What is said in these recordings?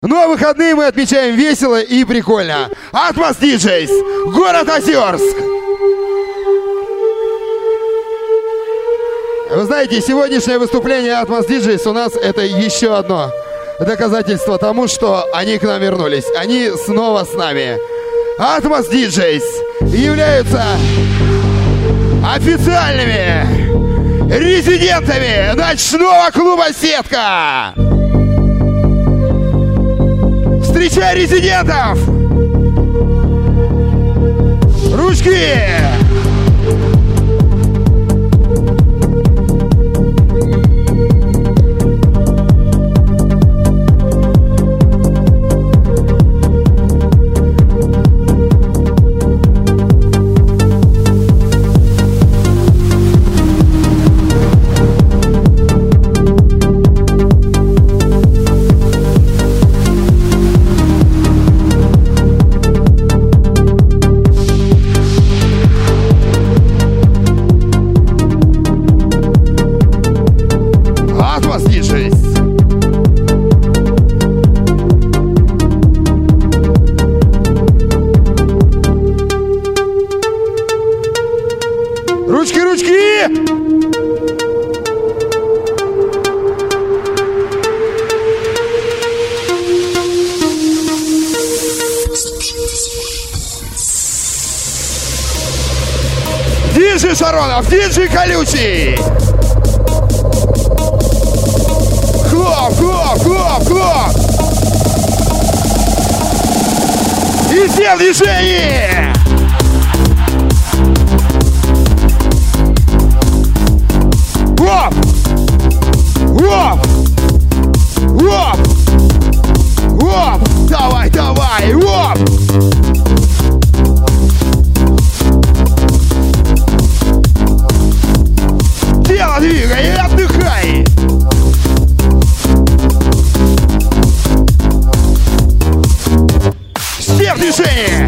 Ну а выходные мы отмечаем весело и прикольно. Atmos DJs, город Озерск. Вы знаете, сегодняшнее выступление Atmos DJs у нас это еще одно доказательство тому, что они к нам вернулись. Они снова с нами. Atmos DJs являются официальными резидентами ночного клуба «Сетка». Встречай резидентов! Ручки! Диджей Шаронов, диджей Колючий. Хлоп, хлоп, хлоп, хлоп. И все в движении. Оп! Оп! Оп! Оп! Давай, давай! Оп! Тело двигай и отдыхай! Все в движении!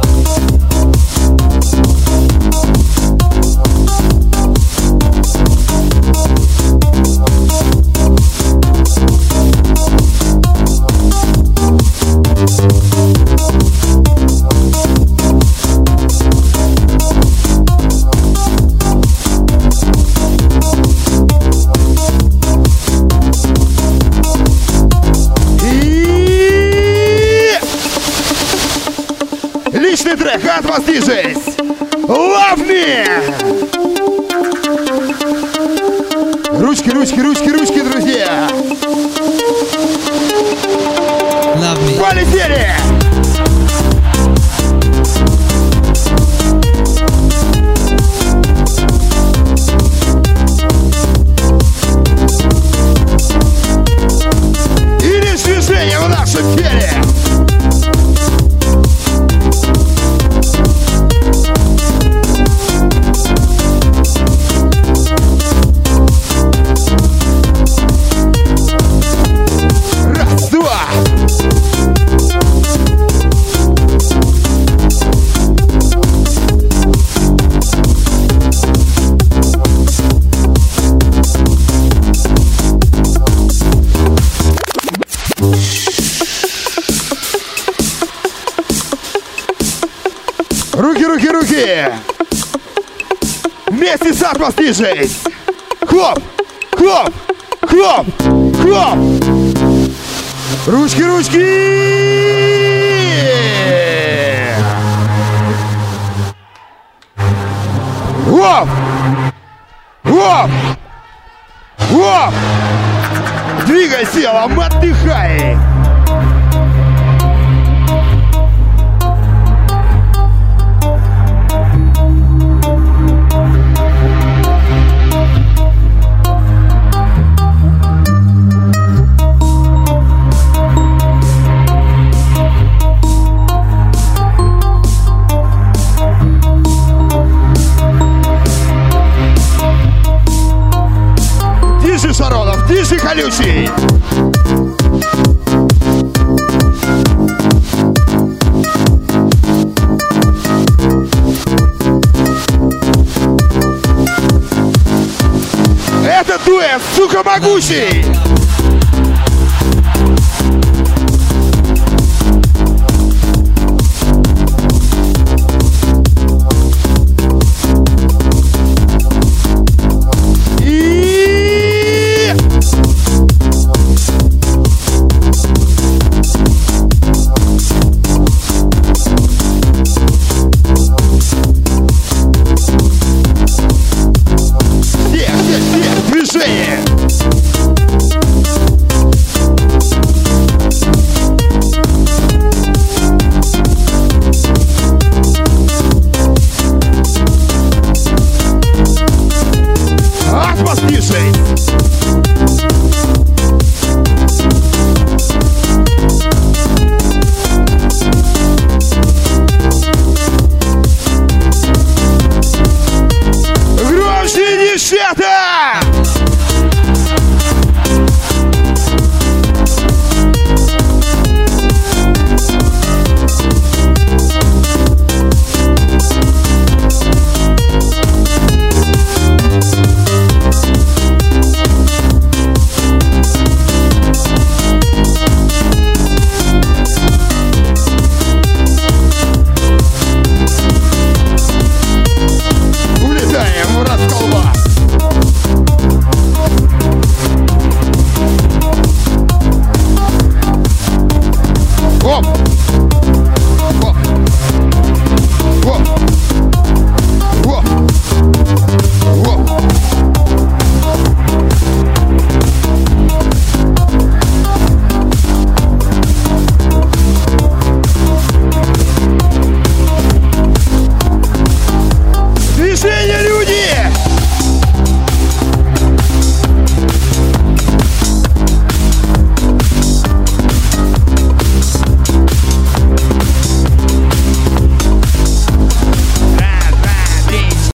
Личный трек Atmos DJs. Love me! Ручки, ручки, ручки, ручки, друзья! Love me. Полетели! И лишь движение в нашем теле! Руки, руки, руки! Вместе с Atmos DJs! Хлоп! Хлоп! Хлоп! Хлоп! Ручки, ручки! Хлоп! Хлоп! Хлоп! Двигай телом, отдыхай! Диджей Шаронов, диджей Колючий. Это дуэт, сука, могучий.